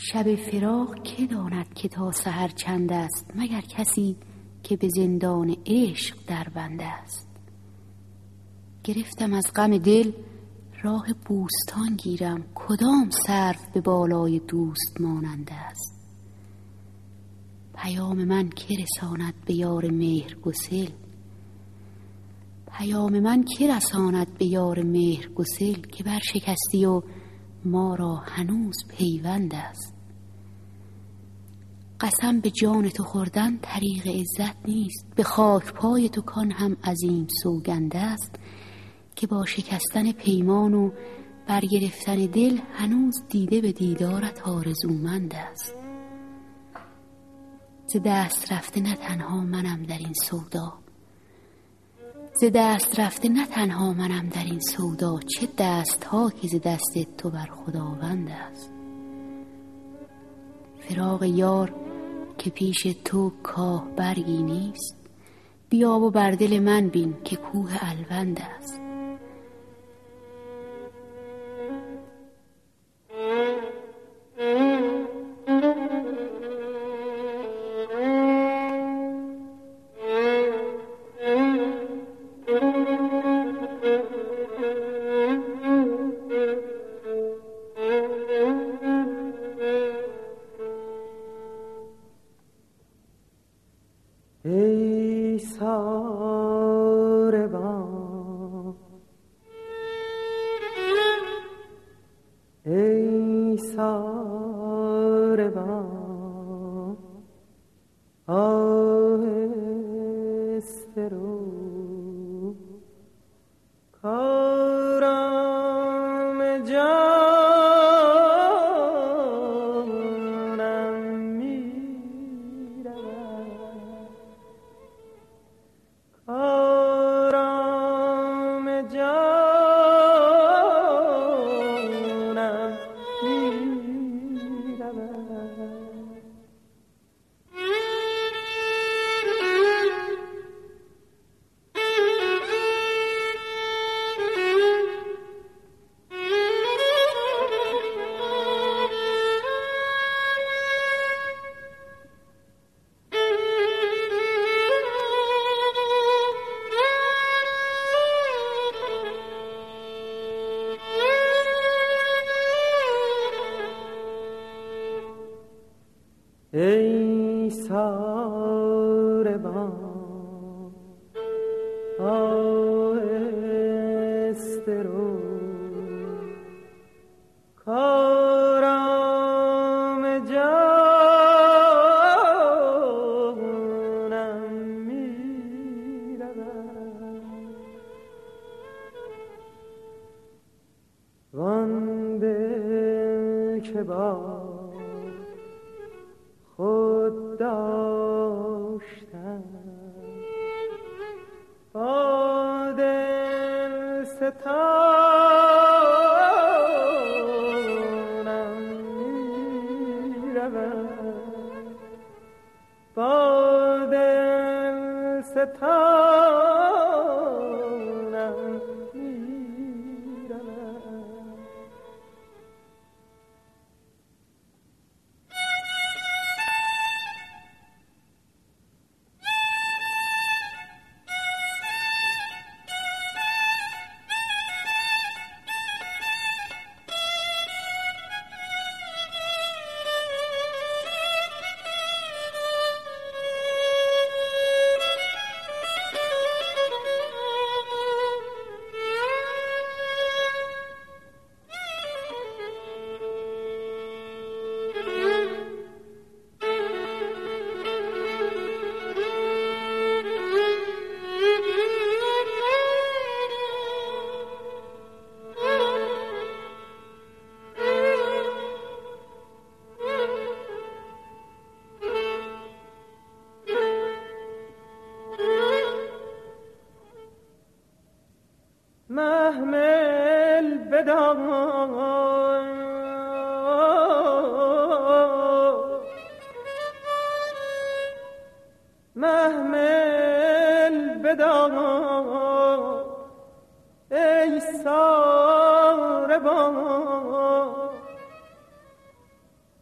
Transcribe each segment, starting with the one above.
شب فراق که داند که تا سحر چند است، مگر کسی که به زندان عشق در بنده است. گرفتم از غم دل راه بوستان گیرم، کدام سرو به بالای دوست ماننده است. پیام من که رساند به یار مهر گسل، پیام من که رساند به یار مهر گسل، که بر شکستی و ما را هنوز پیوند است. قسم به جان تو خوردن طریق عزت نیست، به خاک پای تو کان هم عظیم سوگند است. که با شکستن پیمان و برگرفتن دل، هنوز دیده به دیدارت آرزومند است. ز دست رفته نه تنها منم در این سودا، ز دست رفته نه تنها منم در این سودا، چه دست ها که ز دست تو بر خداوند است. فراق یار که پیش تو کاه برگی نیست، بیا و بر دل من بین که کوه الوند است. ای ساربان، ای ساربان، آهسته رو، کارم جانم میرود، کارم جانم میرود. ای ساربان، آهسته رو، کارم جانم میرود. وان دل که با خود داشتم، با دل ستانم میرود، با دل ستانم میرود.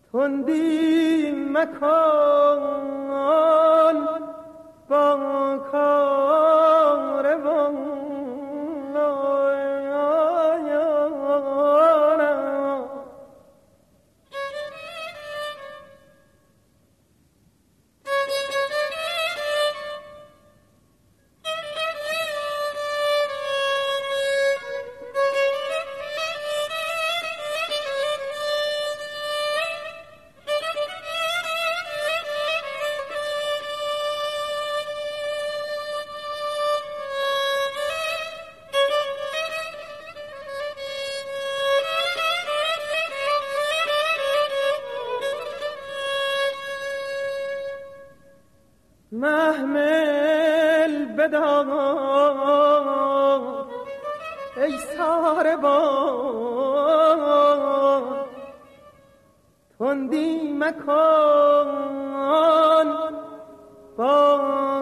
تندی مکن با کاروان محمل بدار ای ساربان تندی مکن با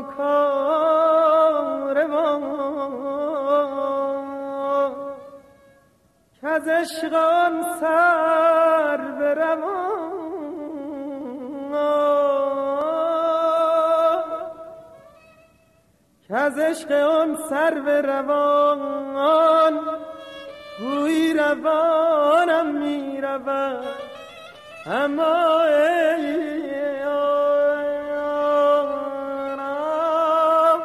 کاروان کز عشقان سر بروان از عشق آن سر به روان گویی روانم می رود اما ای آنم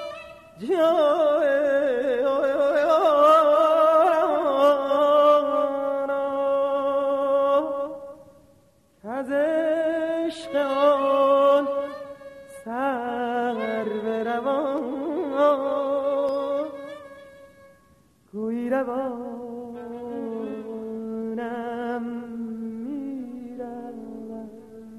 از عشق آن سر به روان گویی روانم می رود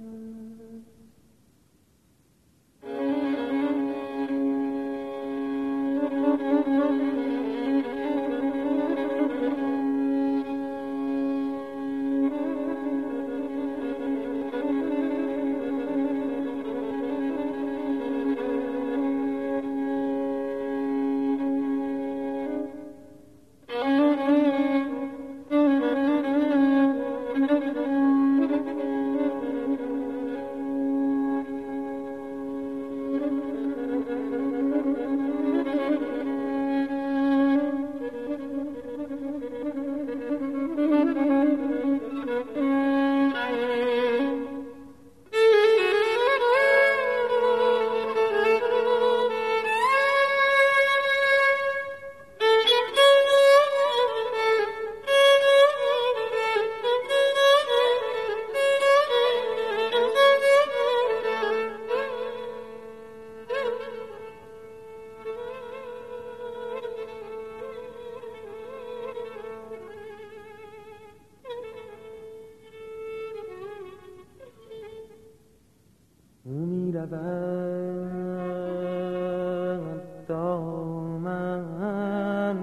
دامن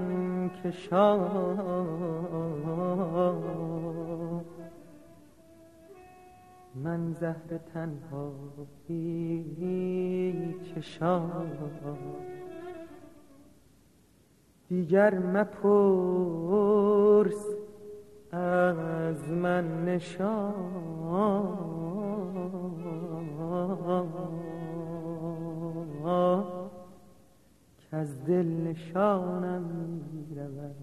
کشان من زهر تنهایی چشان دیگر مپرس از من نشان که از دل نشانم می رود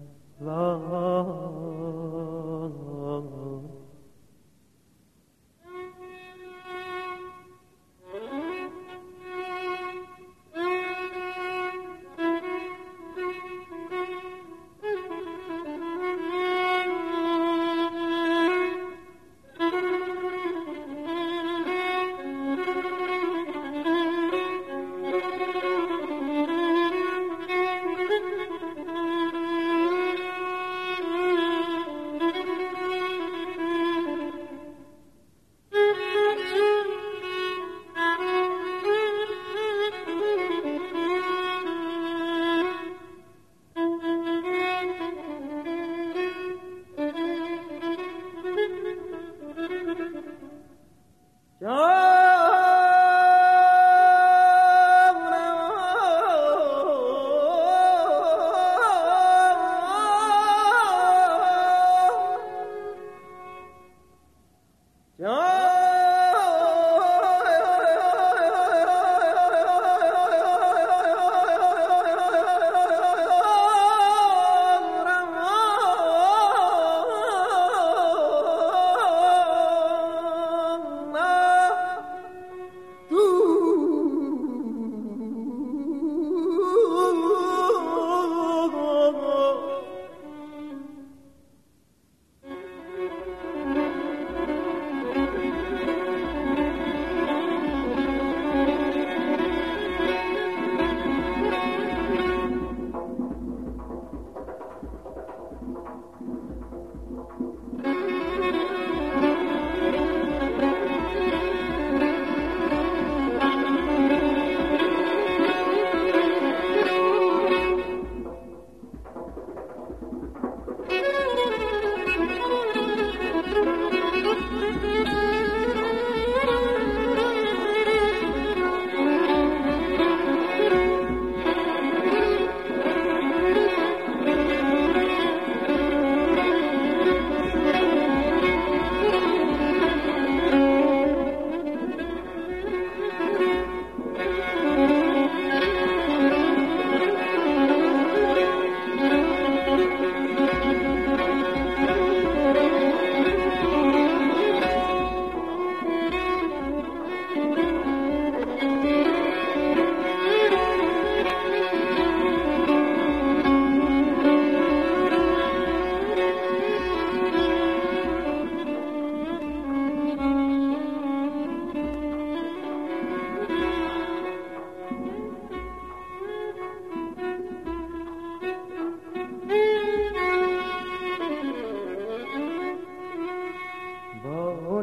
جان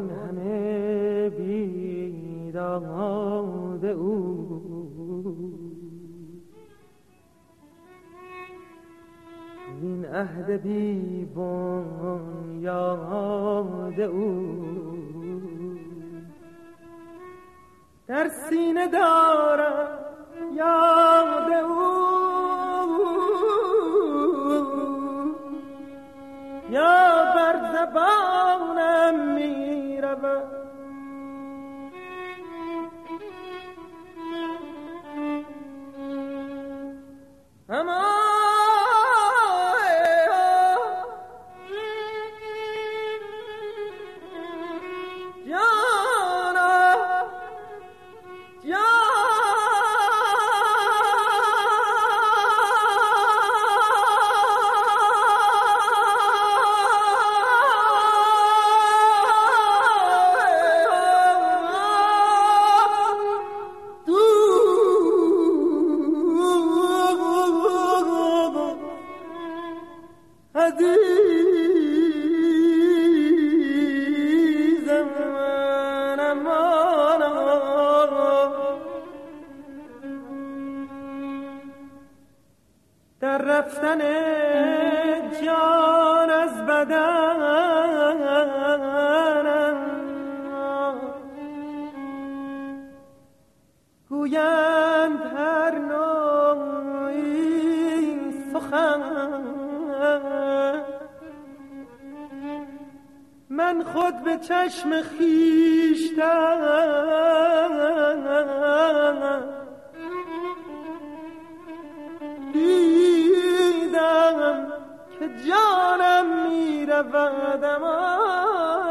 همه بیداد او این عهد بی بنیاد او در سینه دارم یاد او یا بر زبانم می رود در رفتن جان از بدنم گویند هر نوعی سخن من خود به چشم خویشتن دیدم که جانم می رود امان